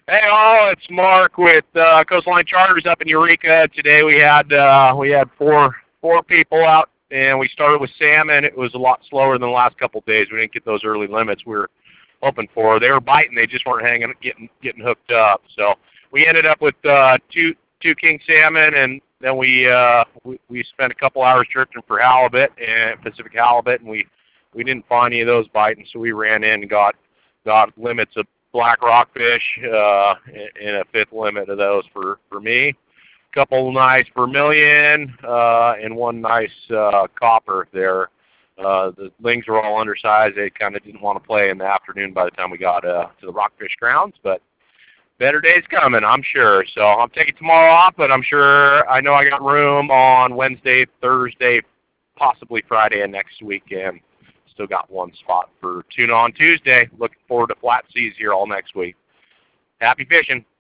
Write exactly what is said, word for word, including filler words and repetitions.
Hey, all, it's Mark with uh, Coastline Charters up in Eureka. Today we had uh, we had four four people out, and we started with salmon. It was a lot slower than the last couple of days. We didn't get those early limits we were hoping for. They were biting, they just weren't hanging, getting getting hooked up. So we ended up with uh, two two king salmon, and then we uh, we, we spent a couple hours drifting for halibut and Pacific halibut, and we we didn't find any of those biting, so we ran in and got got limits of black rockfish, uh, and a fifth limit of those for, for me. A couple nice vermilion, uh, and one nice uh, copper there. Uh, the lings were all undersized. They kind of didn't want to play in the afternoon by the time we got uh, to the rockfish grounds, but better days coming, I'm sure. So I'm taking tomorrow off, but I'm sure I know I got room on Wednesday, Thursday, possibly Friday and next weekend. Still got one spot for tuna on Tuesday. Looking forward to flat seas here all next week. Happy fishing.